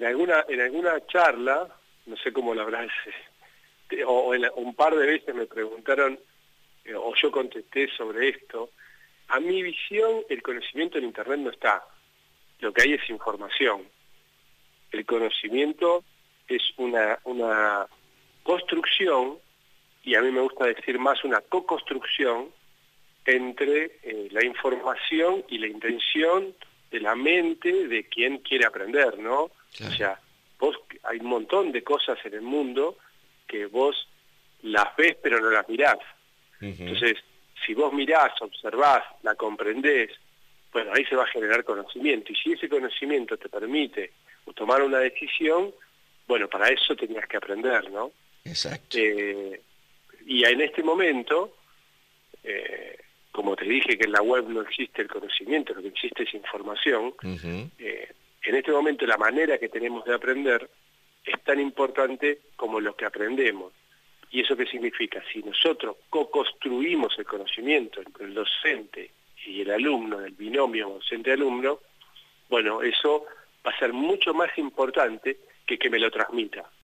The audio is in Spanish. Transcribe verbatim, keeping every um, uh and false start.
alguna en alguna charla, no sé cómo la habrás, este, o, o en la, un par de veces me preguntaron, eh, o yo contesté sobre esto. A mi visión, el conocimiento en Internet no está. Lo que hay es información. El conocimiento es una, una construcción, y a mí me gusta decir más una co-construcción, entre eh, la información y la intención de la mente de quien quiere aprender, ¿no? Claro. O sea, vos, hay un montón de cosas en el mundo que vos las ves pero no las mirás. Uh-huh. Entonces, si vos mirás, observás, la comprendés, bueno, ahí se va a generar conocimiento. Y si ese conocimiento te permite tomar una decisión, bueno, para eso tenías que aprender, ¿no? Exacto. Eh, y en este momento, eh, como te dije que en la web no existe el conocimiento, lo que existe es información, Uh-huh. eh, en este momento la manera que tenemos de aprender es tan importante como lo que aprendemos. ¿Y eso qué significa? Si nosotros co-construimos el conocimiento entre el docente y el alumno, el binomio docente-alumno, bueno, eso va a ser mucho más importante que que me lo transmita.